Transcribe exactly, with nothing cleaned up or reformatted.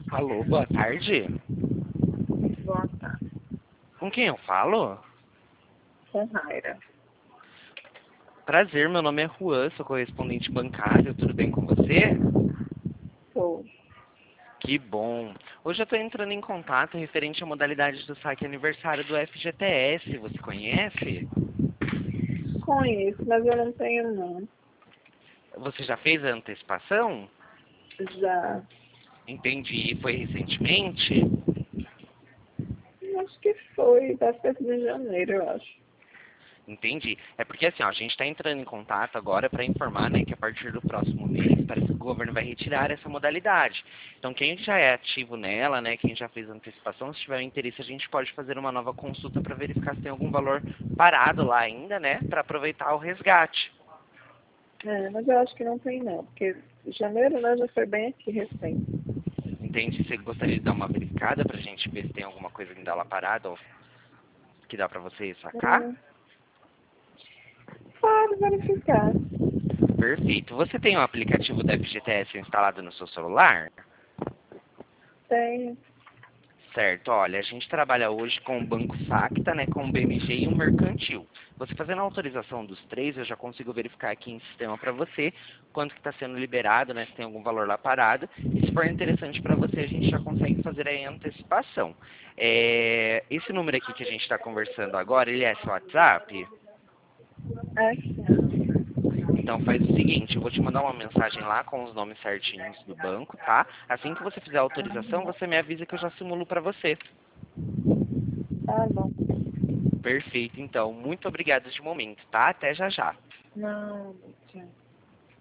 Alô, boa tarde. Boa tarde, Com quem eu falo? com Raira. Prazer, meu nome é Juan, sou correspondente bancário, tudo bem com você? Sou. Que bom. Hoje eu estou entrando em contato referente à modalidade do saque aniversário do F G T S, você conhece? Conheço, mas eu não tenho não. Você já fez a antecipação? Já. Entendi, foi recentemente? Acho que foi, deve ter sido em janeiro, eu acho. Entendi. É porque assim, ó, a gente está entrando em contato agora para informar, né, que a partir do próximo mês parece que o governo vai retirar essa modalidade. Então, quem já é ativo nela, né, quem já fez a antecipação, se tiver interesse, a gente pode fazer uma nova consulta para verificar se tem algum valor parado lá ainda, né, para aproveitar o resgate. É, mas eu acho que não tem não, porque janeiro, né, já foi bem aqui recente. Entende? Você gostaria de dar uma verificada para a gente ver se tem alguma coisa ainda lá parada ou que dá para você sacar? Hum, pode verificar. Perfeito. Você tem o aplicativo da F G T S instalado no seu celular? Tem. Certo, olha, a gente trabalha hoje com o Banco Sacta, né, com o B M G e o Mercantil. Você fazendo a autorização dos três, eu já consigo verificar aqui em sistema para você quanto que está sendo liberado, né, se tem algum valor lá parado. E se for interessante para você, a gente já consegue fazer aí a antecipação. É, esse número aqui que a gente está conversando agora, ele é seu WhatsApp? É sim. Então faz o seguinte, eu vou te mandar uma mensagem lá com os nomes certinhos do banco, tá? Assim que você fizer a autorização, você me avisa que eu já simulo para você. Tá bom. Perfeito, então. Muito obrigado de momento, tá? Até já já. Não.